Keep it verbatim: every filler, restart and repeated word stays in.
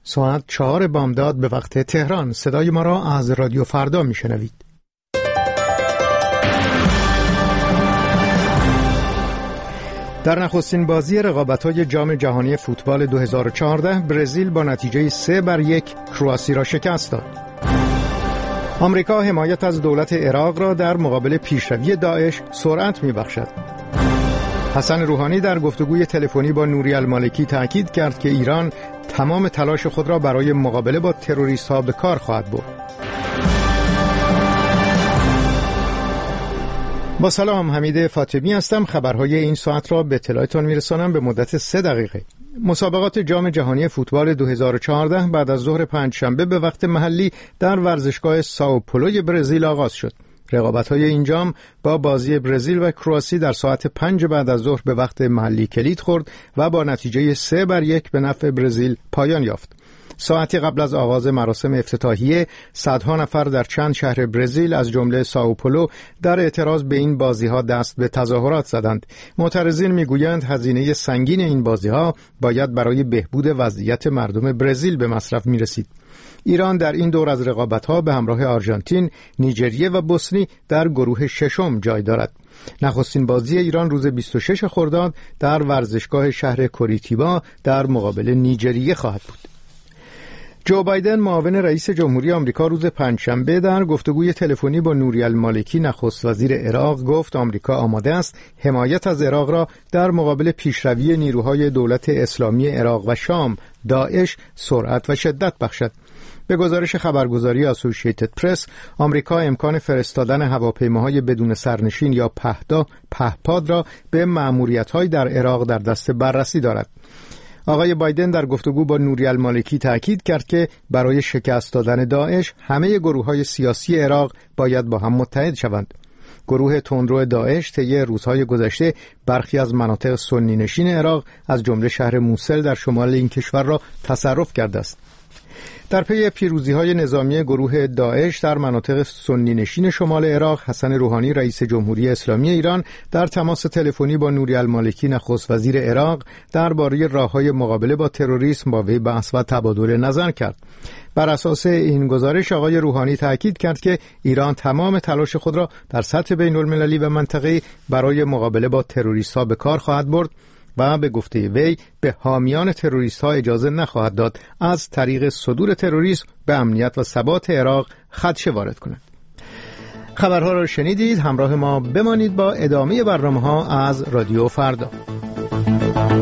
ساعت چهار بامداد به وقت تهران. صدای ما را از رادیو فردا میشنوید. در نخستین بازی رقابت‌های جام جهانی فوتبال دو هزار و چهارده برزیل با نتیجه سه بر یک کرواسی را شکست داد. آمریکا حمایت از دولت عراق را در مقابل پیشروی داعش سرعت می‌بخشد. حسن روحانی در گفتگوی تلفنی با نوری المالکی تأکید کرد که ایران تمام تلاش خود را برای مقابله با تروریست‌ها به کار خواهد برد. با سلام، حمید فاطمی هستم. خبرهای این ساعت را به اطلاعتان میرسانم به مدت سه دقیقه. مسابقات جام جهانی فوتبال دو هزار و چهارده بعد از ظهر پنجشنبه به وقت محلی در ورزشگاه سائو پولوی برزیل آغاز شد. رقابت‌های این جام با بازی برزیل و کرواسی در ساعت پنج بعد از ظهر به وقت محلی کلید خورد و با نتیجه سه بر یک به نفع برزیل پایان یافت. ساعتی قبل از آغاز مراسم افتتاحیه، صدها نفر در چند شهر برزیل از جمله سائو پولو در اعتراض به این بازی‌ها دست به تظاهرات زدند. معترضین می‌گویند هزینه سنگین این بازی‌ها باید برای بهبود وضعیت مردم برزیل به مصرف می‌رسید. ایران در این دور از رقابت‌ها به همراه آرژانتین، نیجریه و بوسنی در گروه ششم جای دارد. نخستین بازی ایران روز بیست و شش خرداد در ورزشگاه شهر کوریتیبا در مقابل نیجریه خواهد بود. جو بایدن معاون رئیس جمهوری آمریکا روز پنجشنبه در گفتگوی تلفنی با نوری المالکی نخست وزیر عراق گفت آمریکا آماده است حمایت از عراق را در مقابل پیشروی نیروهای دولت اسلامی عراق و شام داعش سرعت و شدت بخشد. به گزارش خبرگزاری اسوسییتد پرس، آمریکا امکان فرستادن هواپیماهای بدون سرنشین یا پهدا پهپاد را به مأموریت‌های در عراق در دست بررسی دارد. آقای بایدن در گفتگو با نوری المالکی تأکید کرد که برای شکست دادن داعش همه گروه‌های سیاسی عراق باید با هم متحد شوند. گروه تندرو داعش طی روزهای گذشته برخی از مناطق سنی نشین عراق از جمله شهر موصل در شمال این کشور را تصرف کرده است. در پی پیروزی‌های نظامی گروه داعش در مناطق سنی نشین شمال عراق، حسن روحانی رئیس جمهوری اسلامی ایران در تماس تلفنی با نوری المالکی نخست وزیر عراق درباره راه‌های مقابله با تروریسم با وی بحث و تبادل نظر کرد. بر اساس این گزارش آقای روحانی تأکید کرد که ایران تمام تلاش خود را در سطح بین‌المللی و منطقه‌ای برای مقابله با تروریست‌ها به کار خواهد برد و به گفته وی به حامیان تروریست‌ها اجازه نخواهد داد از طریق صدور تروریسم به امنیت و ثبات عراق خدشه وارد کنند. خبرها را شنیدید. همراه ما بمانید با ادامه برنامه‌ها از رادیو فردا.